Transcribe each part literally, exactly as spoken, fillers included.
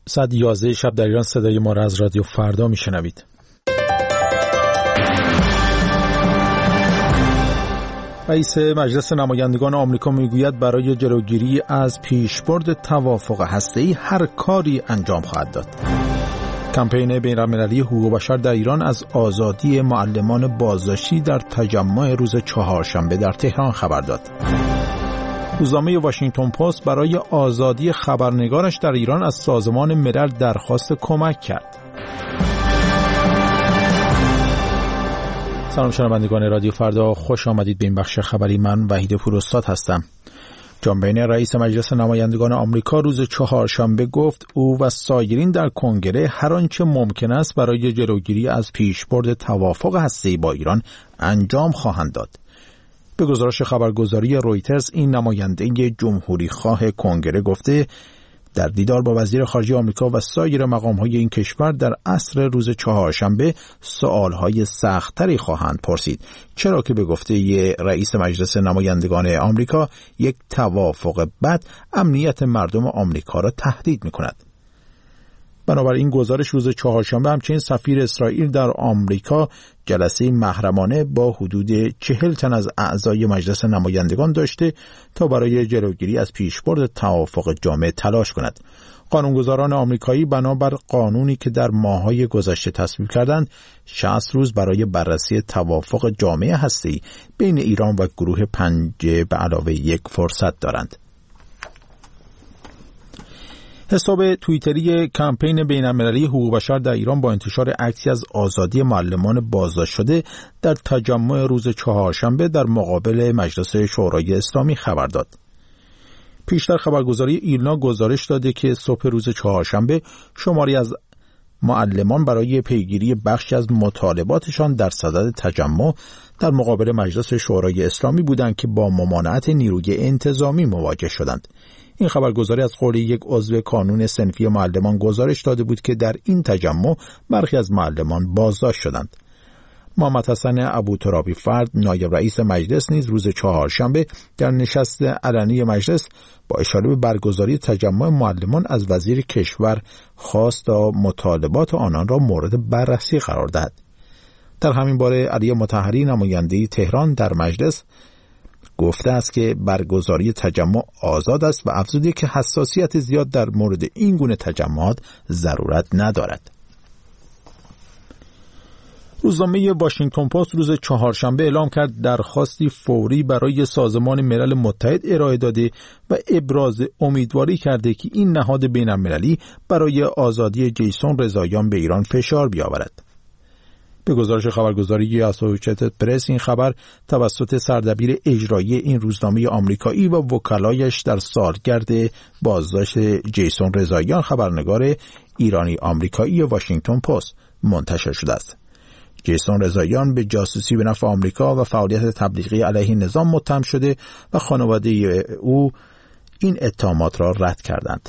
ساعت یازده شب در ایران صدای ما را از رادیو فردا میشنوید. رئیس مجلس نمایندگان آمریکا میگوید برای جلوگیری از پیشبرد توافق هسته‌ای هر کاری انجام خواهد داد. کمپین بین‌المللی حقوق بشر در ایران از آزادی معلمان بازداشتی در تجمع روز چهارشنبه در تهران خبر داد. روزنامه واشنگتن پست برای آزادی خبرنگارش در ایران از سازمان ملل درخواست کمک کرد. سلام شنوندگان رادیو فردا، خوش آمدید به این بخش خبری. من وحید پوراستاد هستم. جان بینی رئیس مجلس نمایندگان آمریکا روز چهارشنبه گفت او و سایرین در کنگره هر آنچه ممکن است برای جلوگیری از پیشبرد توافق هسته‌ای با ایران انجام خواهند داد. به گزارش خبرگزاری رویترز، این نماینده جمهوری خواه کنگره گفته در دیدار با وزیر خارجه آمریکا و سایر مقام‌های این کشور در عصر روز چهارشنبه سوال‌های سخت‌تری خواهند پرسید، چرا که به گفته رئیس مجلس نمایندگان آمریکا یک توافق بد امنیت مردم آمریکا را تهدید می‌کند. بنابراین گزارش روز چهارشنبه همچنین سفیر اسرائیل در آمریکا جلسه محرمانه با حدود چهل تن از اعضای مجلس نمایندگان داشته تا برای جلوگیری از پیشبرد توافق جامع تلاش کند. قانونگذاران آمریکایی بنابر قانونی که در ماه‌های گذشته تصویب کردند، شصت روز برای بررسی توافق جامع هسته‌ای بین ایران و گروه پنج به علاوه یک فرصت دارند. حساب توییتری کمپین بین‌المللی حقوق بشر در ایران با انتشار عکسی از آزادی معلمان بازداشت شده در تجمع روز چهارشنبه در مقابل مجلس شورای اسلامی خبر داد. پیشتر خبرگزاری ایلنا گزارش داده که صبح روز چهارشنبه شماری از معلمان برای پیگیری بخشی از مطالباتشان در صدد تجمع در مقابل مجلس شورای اسلامی بودند که با ممانعت نیروی انتظامی مواجه شدند. این خبرگزاری از قول یک عضو کانون صنفی معلمان گزارش داده بود که در این تجمع برخی از معلمان بازداشت شدند. محمد حسن ابوترابی فرد، نایب رئیس مجلس، نیز روز چهارشنبه در نشست علنی مجلس با اشاره به برگزاری تجمع معلمان از وزیر کشور خواست تا مطالبات آنان را مورد بررسی قرار دهد. در همین باره علی مطهری، نماینده تهران در مجلس، گفته است که برگزاری تجمع آزاد است و افزوده که حساسیت زیاد در مورد این گونه تجمعات ضرورت ندارد. روزنامه واشنگتن پست روز چهارشنبه اعلام کرد درخواستی فوری برای سازمان ملل متحد ارائه داده و ابراز امیدواری کرده که این نهاد بین‌المللی برای آزادی جیسون رضاییان به ایران فشار بیاورد. به گزارش خبرگزاری اسوسییتد پرس، این خبر توسط سردبیر اجرایی این روزنامه آمریکایی و وکلایش در سالگرد بازداشت جیسون رضاییان، خبرنگار ایرانی آمریکایی واشنگتن پست، منتشر شده است. جیسون رضاییان به جاسوسی به نفع آمریکا و فعالیت تبلیغی علیه نظام متهم شده و خانواده او این اتهامات را رد کردند.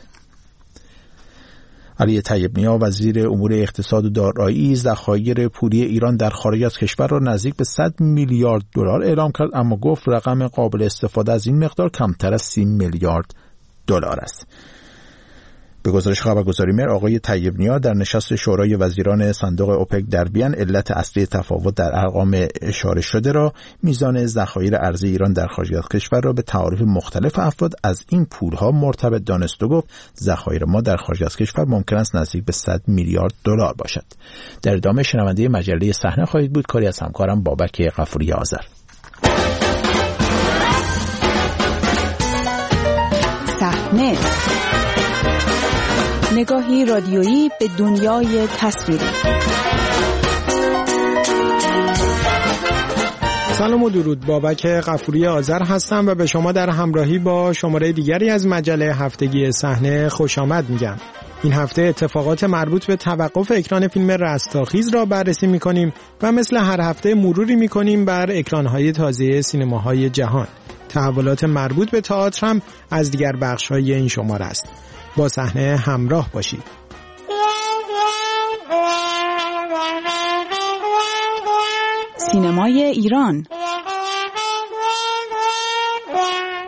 علی طیب نیا، وزیر امور اقتصاد و دارایی، ذخایر پولی ایران در خارج از کشور را نزدیک به صد میلیارد دلار اعلام کرد، اما گفت رقم قابل استفاده از این مقدار کمتر از سی میلیارد دلار است. به گزارش خبرگزاری مر، آقای طیب نیا در نشست شورای وزیران صندوق اوپک در وین علت اصلی تفاوت در ارقام اشاره شده را میزان ذخایر ارزی ایران در خارج از کشور را به تعاریف مختلف افراد از این پولها مرتبط دانست و گفت ذخایر ما در خارج از کشور ممکن است نزدیک به صد میلیارد دلار باشد. در ادامه شنونده مجله صحنه خواهید بود، کاری از همکارم بابک غفوری آذر. صحنه، نگاهی رادیویی به دنیای تصویری. سلام و درود، بابک غفوری آذر هستم و به شما در همراهی با شماره دیگری از مجله هفتگی صحنه خوش آمد میگم. این هفته اتفاقات مربوط به توقف اکران فیلم رستاخیز را بررسی میکنیم و مثل هر هفته مروری میکنیم بر اکرانهای تازه سینماهای جهان. تحولات مربوط به تئاتر هم از دیگر بخش‌های این شماره است. با صحنه همراه باشید. سینمای ایران.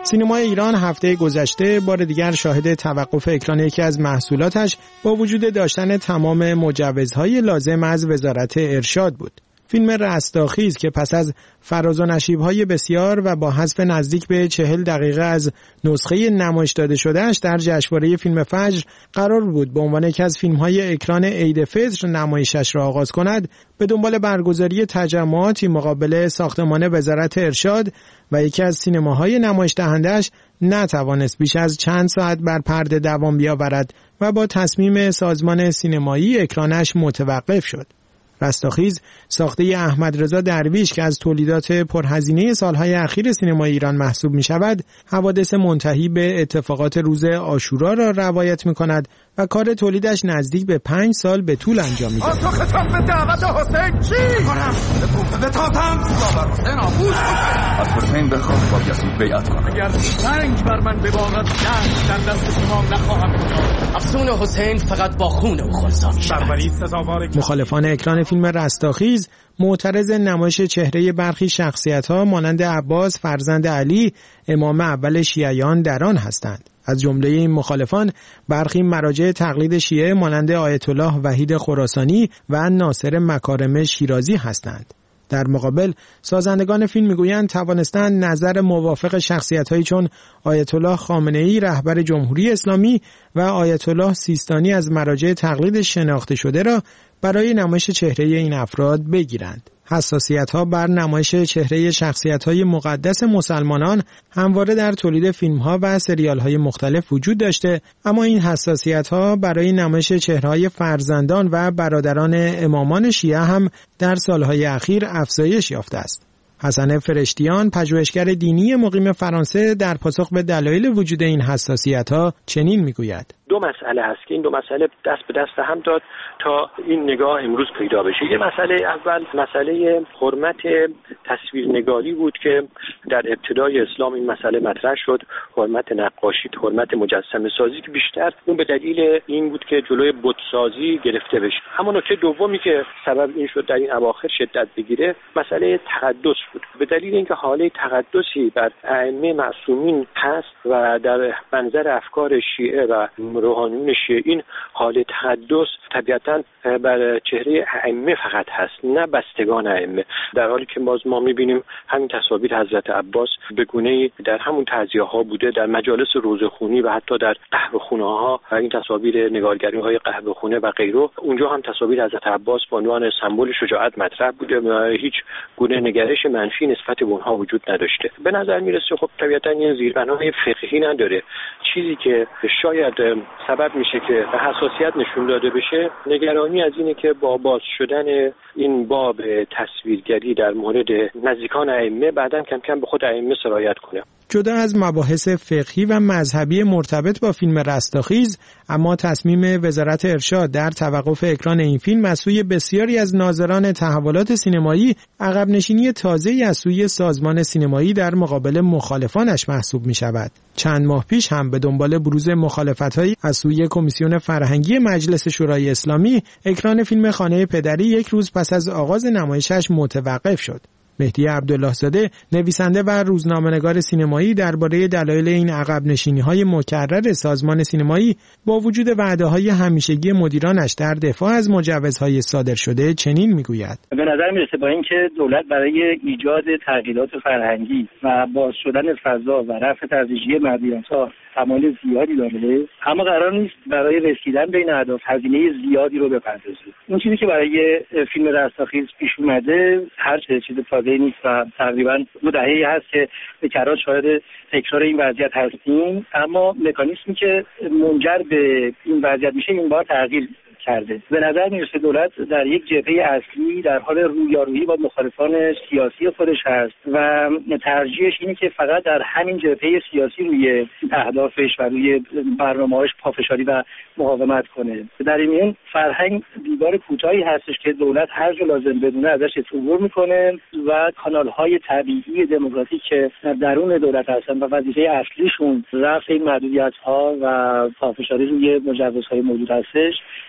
سینمای ایران هفته گذشته بار دیگر شاهد توقف اکران یکی از محصولاتش با وجود داشتن تمام مجوزهای لازم از وزارت ارشاد بود. فیلم رستاخیز که پس از فراز و نشیب‌های بسیار و با حذف نزدیک به چهل دقیقه از نسخه نمایش داده شدهش در جشنواره فیلم فجر قرار بود به عنوان یکی از فیلم‌های اکران عید فطر نمایشش را آغاز کند، به دنبال برگزاری تجمعاتی مقابل ساختمان وزارت ارشاد و یکی از سینماهای نمایش دهندش نتوانست بیش از چند ساعت بر پرده دوام بیاورد و با تصمیم سازمان سینمایی اکرانش متوقف شد. رستاخیز ساخته احمد رضا درویش که از تولیدات پرهزینه سالهای اخیر سینمای ایران محسوب می شود، حوادث منتهی به اتفاقات روز عاشورا را روایت می کند و کار تولیدش نزدیک به پنج سال به طول انجام می گیرد. تو خطاب به دعوت حسین چی کنم؟ به تاتم بابا حسین آبود از حسین بخواد با یزید بیعت کنم. اگر سنگ بر من ببارد دست در دست شما نخواهم داد. افسون حسین فقط با خون او خلصان می شود. مخالفان اکران فیلم رستاخیز معترض نمایش چهره برخی شخصیت‌ها مانند عباس فرزند علی امام اول شیعیان در آن هستند. از جمله این مخالفان برخی مراجع تقلید شیعه مانند آیت الله وحید خراسانی و ناصر مکارم شیرازی هستند. در مقابل سازندگان فیلم میگویند توانستند نظر موافق شخصیت‌هایی چون آیت الله خامنه‌ای رهبر جمهوری اسلامی و آیت الله سیستانی از مراجع تقلید شناخته شده را برای نمایش چهره این افراد بگیرند. حساسیت‌ها بر نمایش چهره شخصیت‌های مقدس مسلمانان همواره در تولید فیلم‌ها و سریال‌های مختلف وجود داشته، اما این حساسیت‌ها برای نمایش چهره‌های فرزندان و برادران امامان شیعه هم در سال‌های اخیر افزایش یافته است. حسن فرشتیان، پژوهشگر دینی مقیم فرانسه، در پاسخ به دلایل وجود این حساسیت‌ها چنین می‌گوید: دو مسئله هست که این دو مسئله دست به دست هم داد تا این نگاه امروز پیدا بشه. یه مسئله اول مسئله حرمت تصویرنگاری بود که در ابتدای اسلام این مسئله مطرح شد، حرمت نقاشی، حرمت مجسمه سازی که بیشتر اون به دلیل این بود که جلوی بتسازی گرفته بشه. اما نکته دومی که سبب این شد در این اواخر شدت بگیره مسئله تقدس بود. به دلیل اینکه حاله تقدسی بر ائمه معصومین هست و در منظر افکار شیعه و روحانیون شیعه این حال تقدس طبیعتاً بر چهره ائمه فقط هست، نه بستگان ائمه، در حالی که باز ما می‌بینیم همین تصاویر حضرت عباس به گونه‌ای در همون تعزیه‌ها بوده، در مجالس روزخونی و حتی در قهوه‌خونه‌ها این تصاویر نگارگری‌های قهوه‌خونه و غیره، اونجا هم تصاویر حضرت عباس به عنوان سمبل شجاعت مطرح بوده و هیچ گونه نگرش منفی نسبت به اونها وجود نداشته. به نظر میرسه خب طبیعتاً این زیربنای فقهی نداره. چیزی که شاید سبب میشه که حساسیت نشون داده بشه نگرانی از اینه که با باز شدن این باب تصویرگری در مورد نزدیکان ائمه بعداً کم کم به خود ائمه سرایت کنه. جدا از مباحث فقهی و مذهبی مرتبط با فیلم رستاخیز، اما تصمیم وزارت ارشاد در توقف اکران این فیلم از سوی بسیاری از ناظران تحولات سینمایی عقب نشینی تازه‌ای از سوی سازمان سینمایی در مقابل مخالفانش محسوب می شود. چند ماه پیش هم به دنبال بروز مخالفت‌هایی از سوی کمیسیون فرهنگی مجلس شورای اسلامی، اکران فیلم خانه پدری یک روز پس از آغاز نمایشش متوقف شد. مهدی عبدالله زاده، نویسنده و روزنامه‌نگار سینمایی، درباره دلایل این عقب نشینی‌های مکرر سازمان سینمایی با وجود وعده‌های همیشگی مدیرانش در دفاع از مجوزهای صادر شده چنین می‌گوید: به نظر میرسه با اینکه دولت برای ایجاد تغییرات فرهنگی و باز شدن فضا و رفع تزریجی مدیریت‌ها تمایل زیادی داره، اما قرار نیست برای رسیدن به این اهداف هزینه زیادی رو بپردازه. اون چیزی که برای فیلم رستاخیز پیش اومده هر چیز تازه‌ای نیست و تقریبا دو دهه‌ای هست که به کرات شاهد تکرار این وضعیت هستیم، اما مکانیزمی که منجر به این وضعیت میشه این بار تغییر کرده. به نظر میرسه دولت در یک جبهه اصلی در حال رویارویی با مخالفان سیاسی خودش هست و ترجیحش اینه که فقط در همین جبهه سیاسی روی اهدافش و روی برنامه‌هاش پافشاری و مقاومت کنه. در این میان فرهنگ دیوار کوتاهی هستش که دولت هر جا لازم بدونه ازش عبور میکنه و کانال‌های طبیعی دموکراتیک که در درون دولت هستن و وظیفه اصلیشون رفع این محدودیت‌ها و پافشاری روی مجوزهای موجود هستش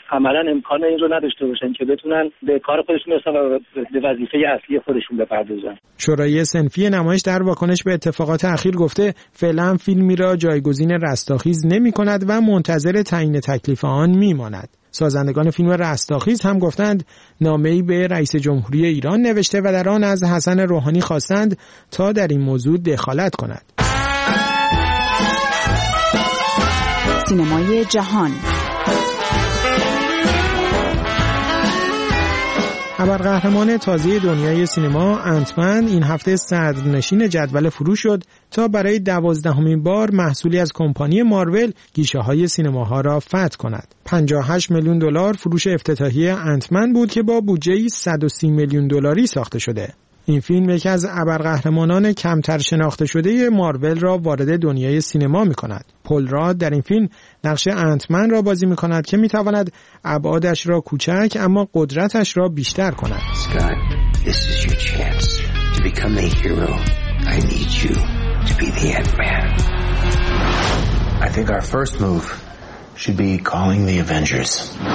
عملا امکان این رو نداشته باشن که بتونن به کار خودشون برسن و به وظیفه اصلی خودشون بپردازن. شورای صنفی نمایش در واکنش به اتفاقات اخیر گفته فعلا فیلمی را جایگزین رستاخیز نمی‌کند و منتظر تعیین تکلیف آن می‌ماند. سازندگان فیلم رستاخیز هم گفتند نامه‌ای به رئیس جمهوری ایران نوشته و در آن از حسن روحانی خواستند تا در این موضوع دخالت کند. سینمای جهان. ابرقهرمان تازه دنیای سینما انتمن این هفته صدرنشین جدول فروش شد تا برای دوازدهمین بار محصولی از کمپانی مارول گیشه‌های سینماها را فتح کند. پنجاه و هشت میلیون دلار فروش افتتاحی انتمن بود که با بودجه‌ای صد و سی میلیون دلاری ساخته شده. این فیلم یکی از ابرقهرمانان کمتر شناخته شده مارول را وارد دنیای سینما می‌کند. پل راد در این فیلم نقش انتمن را بازی می‌کند که می‌تواند ابعادش را کوچک اما قدرتش را بیشتر کند. Scott, this is your chance to become the hero. I need you to be the Ant-Man. I think our first move should be calling the Avengers.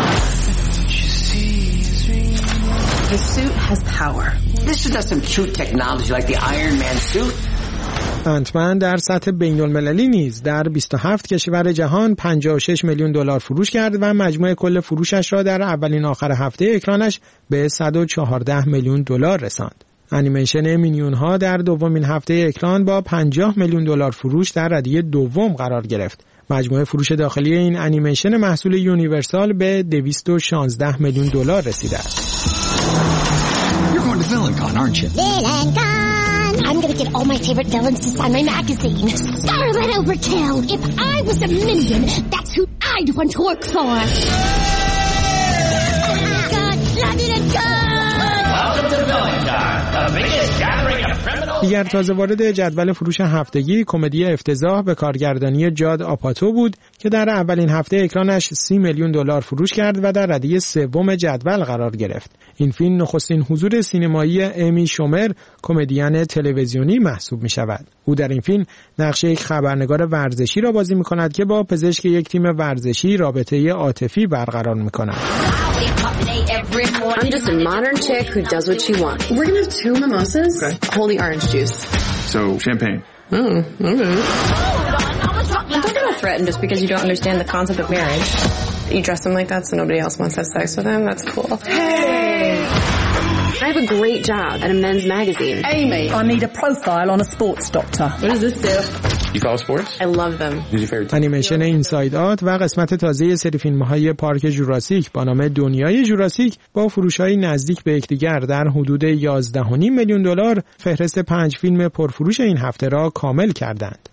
The suit has power. This is not some cute technology like the Iron Man suit. انتمن در سطح بین المللی نیز در بیست و هفت کشور جهان پنجاه و شش میلیون دلار فروش کرد و مجموع کل فروشش را در اولین آخر هفته اکرانش به صد و چهارده میلیون دلار رساند. انیمیشن مینیون ها در دومین هفته اکران با پنجاه میلیون دلار فروش در ردیف دوم قرار گرفت. مجموع فروش داخلی این انیمیشن محصول یونیورسال به دویست و شانزده میلیون دلار رسیده است. You're going to VillainCon, aren't you? VillainCon! I'm going to get all my favorite villains to sign my magazine. Scarlet Overkill! If I was a minion, that's who I'd want to work for! God, not in a gun! Welcome to VillainCon, the biggest gathering of criminals. دیگر تازه وارد جدول فروش هفتگی کمدی افتضاح به کارگردانی جاد آپاتو بود که در اولین هفته اکرانش سی میلیون دلار فروش کرد و در ردیف سوم جدول قرار گرفت. این فیلم نخستین حضور سینمایی امی شومر کمدین تلویزیونی محسوب می شود. او در این فیلم نقش یک خبرنگار ورزشی را بازی می کند که با پزشک یک تیم ورزشی رابطه عاطفی برقرار می کند. I'm just a modern chick who does what she wants. We're going to have two mimosas. Okay. Holy orange juice. So, champagne. Oh, okay. I'm not going to threaten just because you don't understand the concept of marriage. You dress him like that so nobody else wants to have sex with him? That's cool. Hey! I have a great job at a men's magazine. Amy, I need a profile on a sports doctor. What does this do? You follow sports? I love them. Who's your favorite? انیمیشن اینساید آت و قسمت تازه سری فیلم‌های پارک جوراسیک با نام دنیای جوراسیک با فروش‌های نزدیک به یکدیگر در حدود یازده و نیم میلیون دلار فهرست پنج فیلم پرفروش این هفته را کامل کردند.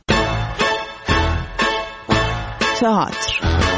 تئاتر.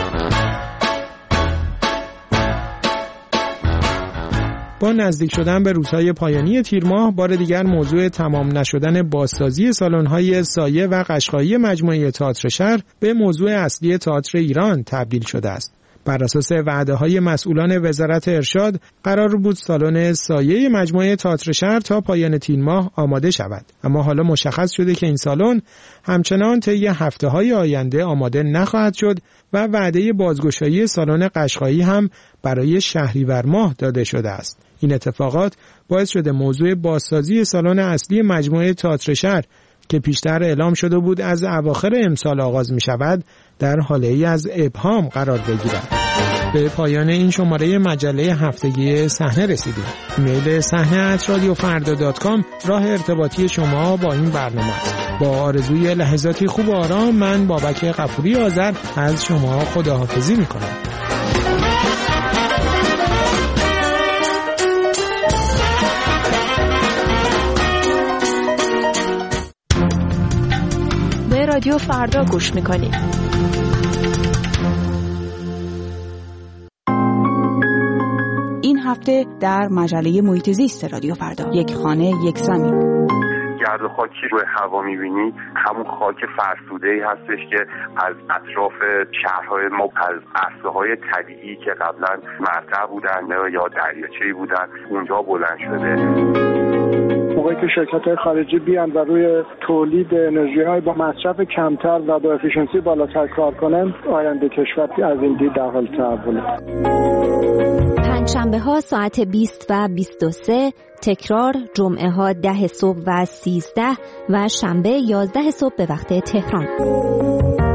با نزدیک شدن به روزهای پایانی تیر ماه بار دیگر موضوع تمام نشدن بازسازی سالن‌های سایه و قشقایی مجموعه تئاتر شهر به موضوع اصلی تئاتر ایران تبدیل شده است. بر اساس وعده‌های مسئولان وزارت ارشاد قرار بود سالن سایه مجموعه تئاتر شهر تا پایان تیر ماه آماده شود، اما حالا مشخص شده که این سالن همچنان طی هفته‌های آینده آماده نخواهد شد و وعده بازگشایی سالن قشقایی هم برای شهریور ماه داده شده است. این اتفاقات باعث شده موضوع بازسازی سالن اصلی مجموعه تئاتر شهر که پیشتر اعلام شده بود از اواخر امسال آغاز می شود در حاله ای از ابهام قرار بگیرد. به پایان این شماره مجله هفتگی صحنه رسیدیم. ایمیل صحنه ات رادیو فردا دات کام راه ارتباطی شما با این برنامه است. با آرزوی لحظاتی خوب و آرام من بابک غفوری آذر از شما خداحافظی می کنم. به رادیو فردا گوش میکنید. این هفته در مجله محیط زیست رادیو فردا یک خانه یک زمین. گرد و خاکی روی هوا می‌بینی همون خاک فرسوده‌ای هستش که از اطراف شهرهای ما از عرصه‌های طبیعی که قبلا مرتع بودن یا دریاچه‌ای بودن اونجا بلند شده. موقعی که شرکت‌های خارجی بیان و روی تولید انرژی‌های با مصرف کمتر و با افیشنسی بالاتر کار کنن، آینده کشور از این دید در حال تحوله. پنجشنبه ها ساعت بیست و بیست و سه، تکرار جمعه ها ده صبح و سیزده و شنبه یازده صبح به وقت تهران.